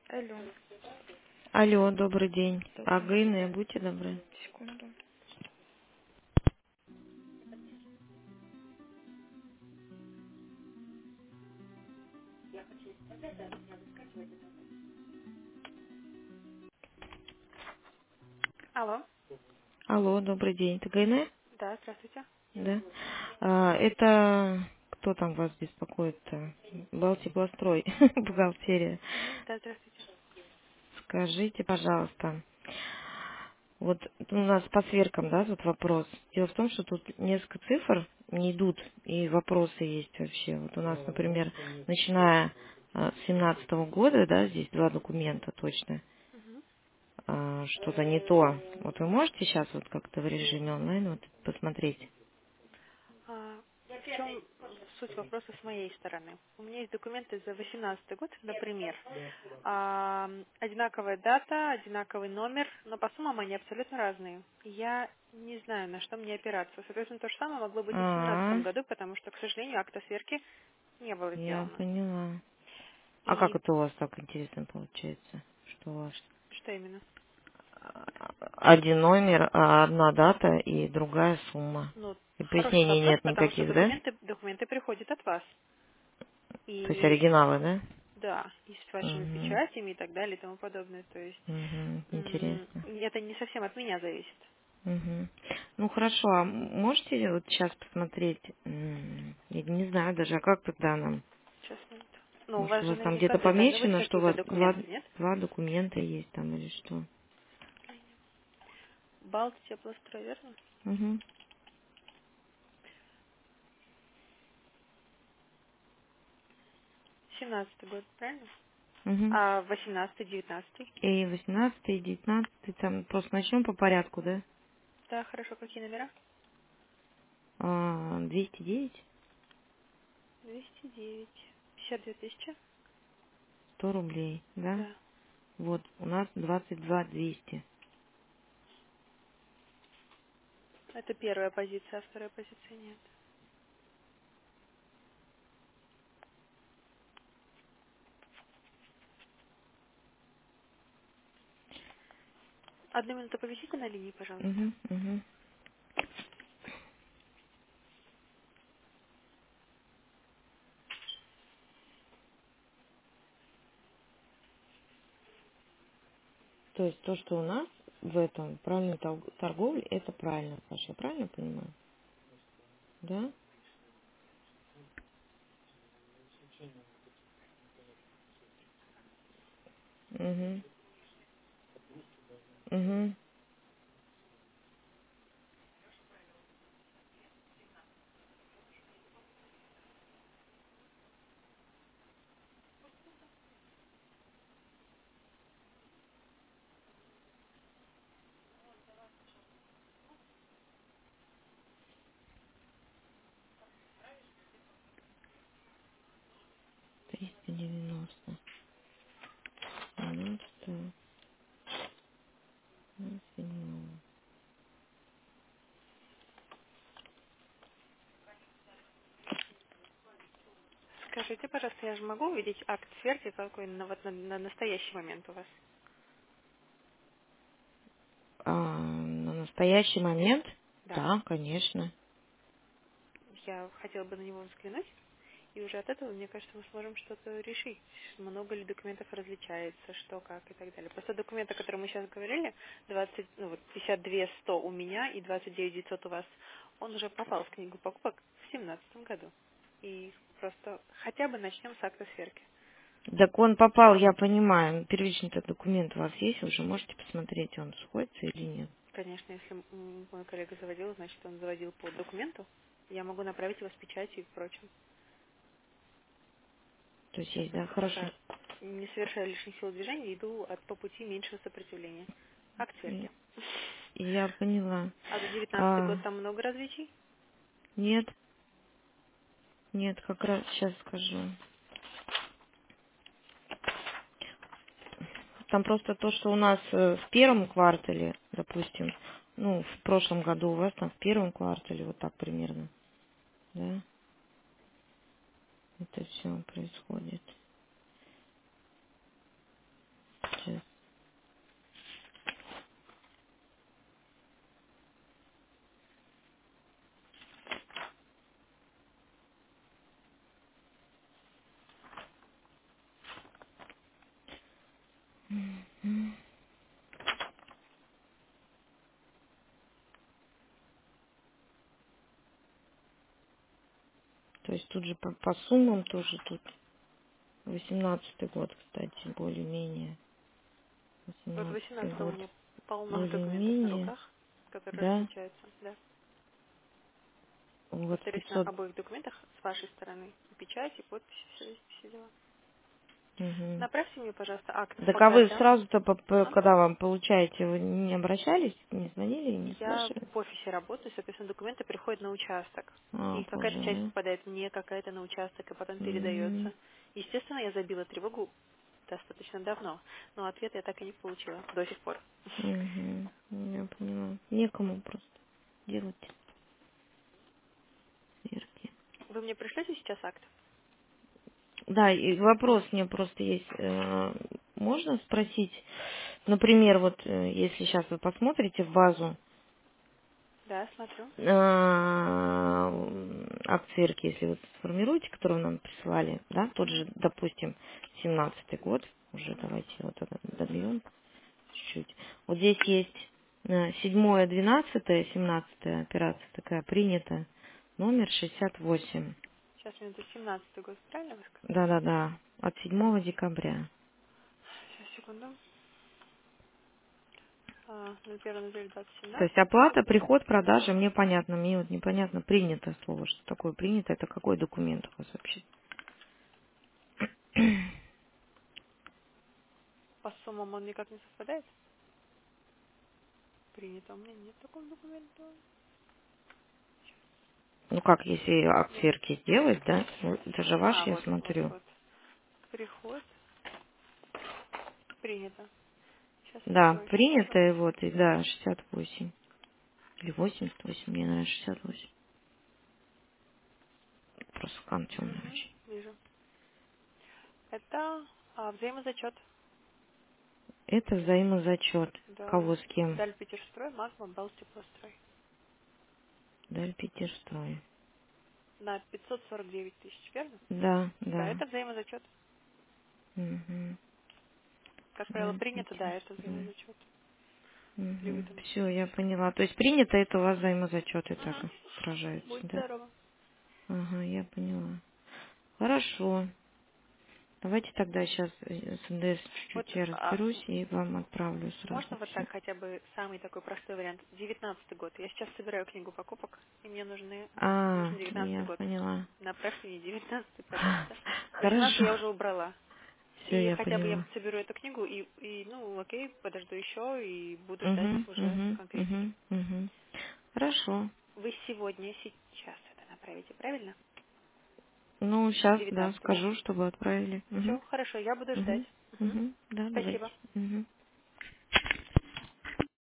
Алло, Алло, добрый день. добрый. Агыны, будьте добры. Секунду. Алло. Алло, добрый день. Это Гайне? Да, здравствуйте. Да. Это кто там вас беспокоит-то? Балтипластрой, бухгалтерия. Да, здравствуйте. Скажите, пожалуйста, вот у нас по сверкам, да, тут вопрос. Дело в том, что тут несколько цифр не идут, и вопросы есть вообще. Вот у нас, например, начиная с 17 года, да, здесь два документа точно, Мгм. что-то не то. Вот вы можете сейчас вот как-то в режиме онлайн вот посмотреть? В чем суть вопроса с моей стороны? У меня есть документы за 2018 год, например. Одинаковая дата, одинаковый номер, но по суммам они абсолютно разные. Я не знаю, на что мне опираться. Соответственно, то же самое могло быть и в 2017 А, году, потому что, к сожалению, акта сверки не было я сделано. поняла. А как И это у вас так интересно получается? Что у вас что именно? один номер, одна дата и другая сумма. Ну, И хороший пояснений вопрос, нет потому что никаких, да? документы приходят от вас. То есть И оригиналы, да? да, и с вашими Угу. печатями и так далее и тому подобное. То есть Угу. Интересно. это не совсем от меня зависит. Угу. Ну хорошо, а можете вот сейчас посмотреть, я не знаю даже, а как тогда нам? Сейчас, минуту. Ну, у Может, вас у же вас там где-то наверняка должны быть помечено, что у какие-то вас документы, нет? два документа есть там или что? Балт, теплострой, верно? Угу. 17-й год, правильно? Угу. А 18-й, 19-й? И 18 и 19 там просто начнем по порядку, да? Да, хорошо. Какие номера? 209, 209. 52 тысячи? 100 рублей, да? Да. Вот, у нас 22 200. Это первая позиция, а второй позиции нет. Одну минуту повисите на линии, пожалуйста. Угу, угу. То есть то, что у нас в этом правильной торговле, это правильно, Саша, я правильно понимаю? Да? Угу, угу. 390. 17, 7. Скажите, пожалуйста, я же могу увидеть акт сверки, какой на настоящий момент у вас? На настоящий момент? Да. Да, конечно. Я хотела бы на него взглянуть, и уже от этого, мне кажется, мы сможем что-то решить. Много ли документов различается, что, как и так далее. Просто документы, о которых мы сейчас говорили, 52 100 у меня и 29 900 у вас, он уже попал в книгу покупок в 2017 году. И просто хотя бы начнем с акта сверки. Так он попал, я понимаю. Первичный-то документ у вас есть, вы уже можете посмотреть, он сходится или нет. Конечно, если мой коллега заводил, значит, он заводил по документу. Я могу направить его с печатью и прочим. То есть есть, да, Просто хорошо. пока не совершая лишних сил движения, иду по пути меньшего сопротивления. Акт сверки. Я поняла. А за 19 А, год там много различий? нет, нет, как раз сейчас скажу. Там просто то, что у нас в первом квартале, допустим, ну, в прошлом году у вас там в первом квартале, вот так примерно, да, это все происходит. Мгм. То есть тут же по суммам тоже тут 18-й год, кстати, более-менее. Вот 18-й 18 у год меня полно документов на более-менее, руках, которые да, различаются. Да. вот Повторюсь, на 500. обоих документах с вашей стороны. И печать, и подпись, все дела. Мгм. Направьте мне, пожалуйста, акт Так по а вы годам. сразу-то, Ага. когда вам получаете, вы не обращались, не звонили, не Я спрашивали? в офисе работаю, соответственно, документы приходят на участок. А, И какая-то часть боже. попадает мне, какая-то на участок, и потом Мгм. передается. Естественно, я забила тревогу достаточно давно, но ответ я так и не получила до сих пор. Мгм. Я поняла. Некому просто делать сверки. Вы мне пришлете сейчас акт? Да, и вопрос мне просто есть. Можно спросить, например, вот если сейчас вы посмотрите в базу Да, смотрю. акт сверки, если вы сформируете, которую нам прислали, да, тот же, допустим, 17-й год, уже давайте вот это добьем чуть-чуть. Вот здесь есть 7-е, 12-е, 17-я операция такая принята, номер 68. Сейчас минуту 17 год, правильно вы сказали? Да-да-да, от 7 декабря. Сейчас, секунду. 01.09.2017, То есть оплата, принято. приход, продажа, мне понятно, мне вот непонятно принято слово, что такое принято, это какой документ у вас вообще? По суммам он никак не совпадает? Принято. У меня нет такого документа. Ну как, если акт Вот. сверки сделать, да? Ну, это же ваш, А, я вот, вот, смотрю. вот. Приход. Принято. Сейчас Да, открою секунду. принято, и вот, и да, 68. Или 88, мне, наверное, 68. Просто скан темный Угу, очень. вижу. Это взаимозачет. Это взаимозачет. Да. Кого с кем? Даль Питерстрой, Магма, Бал Теплострой. Даль Питерстрой. На 549 тысяч, верно? Да, Да, да. это взаимозачет. Угу. Как правило, Даль принято, да, это Питерстрой. взаимозачет. При Угу. выданном. Все, я поняла. То есть принято, это у вас взаимозачеты так Угу. отражаются, Будь да? здорова. Ага, я поняла. Хорошо. Давайте тогда сейчас с НДС Вот чуть-чуть я разберусь и вам отправлю сразу можно вот все. так хотя бы самый такой простой вариант. 19-й год. Я сейчас собираю книгу покупок, и мне нужен 19-й Я год. поняла. Направьте мне 19-й, пожалуйста. 18-й Хорошо. я уже убрала. Все, И я хотя бы я поняла. вот соберу эту книгу ну, окей, подожду еще и буду ждать Угу, уже угу, конкретики. угу, угу. Хорошо. Вы сегодня, сейчас это направите, правильно? Ну, сейчас, да, 19-й, да? скажу, чтобы отправили. Угу, Все, хорошо, я буду ждать. угу, Мгм. угу. Да, давайте. Спасибо. Угу.